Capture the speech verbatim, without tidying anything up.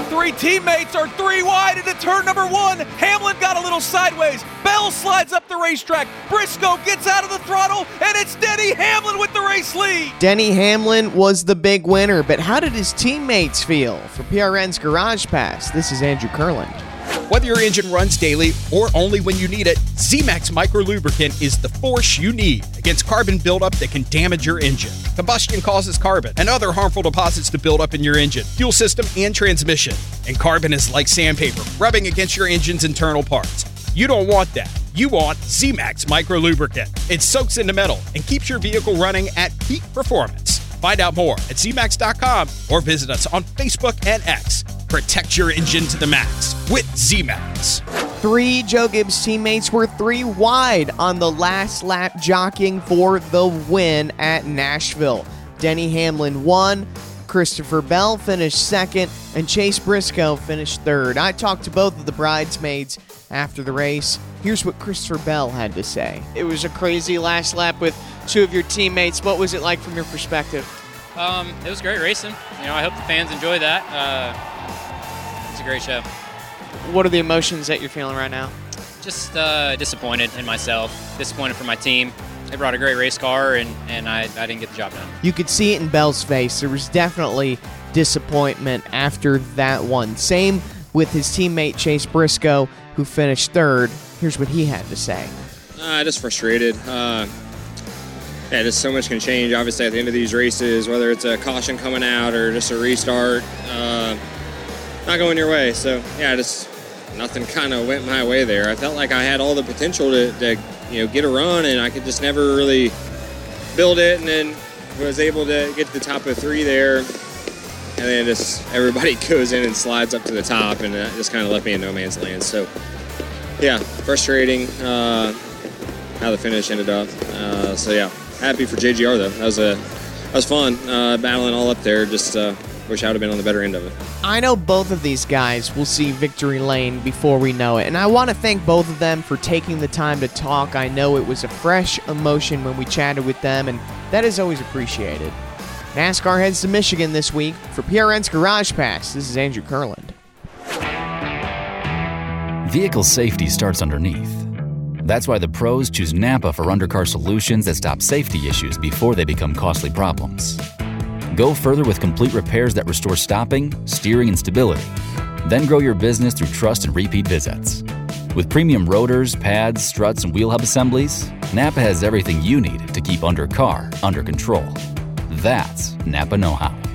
three teammates are three wide into turn number one. Hamlin got a little sideways. Bell slides up the racetrack. Briscoe gets out of the throttle, and it's Denny Hamlin with the race lead. Denny Hamlin was the big winner, but how did his teammates feel? For P R N's Garage Pass, this is Andrew Kurland. Whether your engine runs daily or only when you need it, Z-Max Micro Lubricant is the force you need against carbon buildup that can damage your engine. Combustion causes carbon and other harmful deposits to build up in your engine, fuel system, and transmission. And carbon is like sandpaper, rubbing against your engine's internal parts. You don't want that. You want Z-Max Micro Lubricant. It soaks into metal and keeps your vehicle running at peak performance. Find out more at Z max dot com or visit us on Facebook and X. Protect your engine to the max with Z-Max. Three Joe Gibbs teammates were three wide on the last lap, jockeying for the win at Nashville. Denny Hamlin won, Christopher Bell finished second, and Chase Briscoe finished third. I talked to both of the bridesmaids after the race. Here's what Christopher Bell had to say. It was a crazy last lap with two of your teammates. What was it like from your perspective? Um, it was great racing. You know, I hope the fans enjoy that. Uh, it's a great show. What are the emotions that you're feeling right now? Just uh, disappointed in myself, disappointed for my team. They brought a great race car, and, and I, I didn't get the job done. You could see it in Bell's face. There was definitely disappointment after that one. Same with his teammate Chase Briscoe, who finished third. Here's what he had to say. Uh, just frustrated. Uh, yeah, just so much can change, obviously, at the end of these races, whether it's a caution coming out or just a restart, uh, not going your way. So, yeah, just nothing kind of went my way there. I felt like I had all the potential to, to, you know, get a run, and I could just never really build it, and then was able to get to the top of three there, and then just everybody goes in and slides up to the top, and that just kind of left me in no man's land. So, yeah, frustrating uh, how the finish ended up. Uh, so, yeah, happy for J G R, though. That was, a, that was fun, uh, battling all up there. Just uh, wish I would have been on the better end of it. I know both of these guys will see victory lane before we know it, and I want to thank both of them for taking the time to talk. I know it was a fresh emotion when we chatted with them, and that is always appreciated. NASCAR heads to Michigan this week. For P R N's Garage Pass, this is Andrew Kurland. Vehicle safety starts underneath. That's why the pros choose Napa for undercar solutions that stop safety issues before they become costly problems. Go further with complete repairs that restore stopping, steering, and stability. Then grow your business through trust and repeat visits. With premium rotors, pads, struts, and wheel hub assemblies, Napa has everything you need to keep undercar under control. That's Napa know-how.